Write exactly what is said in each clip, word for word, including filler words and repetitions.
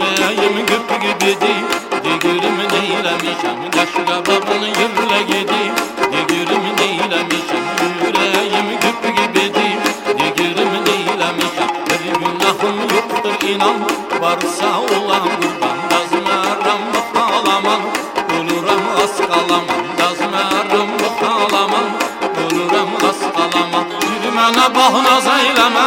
yüreğim güp gibidi. Digürüm neylemişem, kaşığa babını yırla gidi. Digürüm neylemişem, yüreğim güp gibidi. Digürüm neylemişem, bir günahım yoktur inan. Varsa olan kurban, dazmaram bu halaman. Oluram az kalaman, dazmaram bu halaman. Oluram az kalaman. Yürümene bah naz eyleme,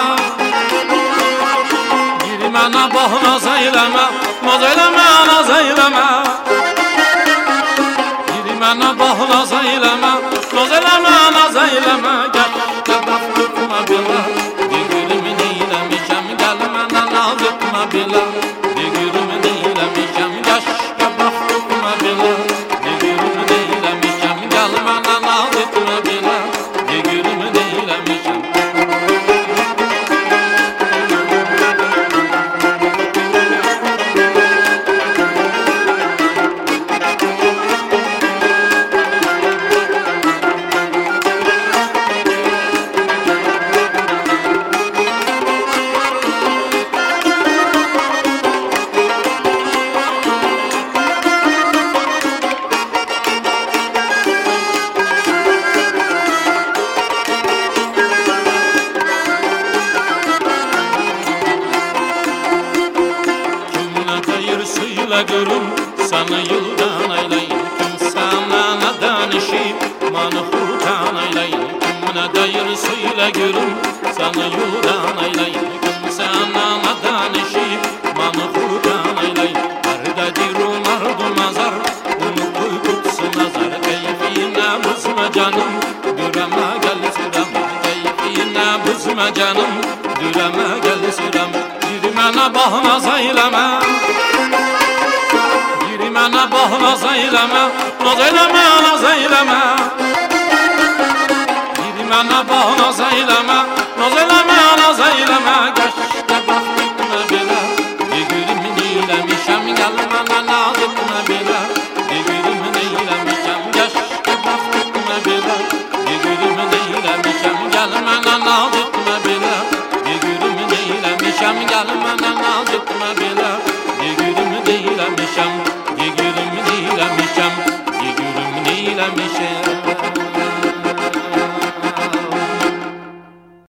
yürümene bah naz eyleme, naz eyleme, naz eyleme. Yürümene bah naz eyleme, naz eyleme, naz eyleme. Gel de bak tutma bile, digürüm neylemişem, gel mene naz etme bile. Digürüm neylemişem, yaş de bak tutma bile. Digürüm neylemişem, gel mene naz etme bile. Digürüm neylemişem. Suyla görüm, sana yıldan aylayın. Kim sana ne danışıp, manhutan aylayın. Kimine dayır suyla görüm, sana yıldan aylayın. Kim sana ne danışıp, manhutan aylayın. Arda dirum ardu mazar, onu koy tutsun nazar. Keyfine bızma canım, düreme gel süreme. Keyfine bızma canım, düreme gel süreme. Yürümene bah naz eyleme, yürümene bah naz eyleme, naz eyleme, naz eyleme. Yürümene bah naz eyleme, naz eyleme, naz eyleme. Geçte bak gitme bile, digürüm neylemişem, gel mene naz etme bile. Digürüm neylemişem, geçte bak gitme bile. Digürüm neylemişem, gel mene naz etme bile. Digürüm neylemişem, gel mene naz etme bile. Digürüm neylemişem.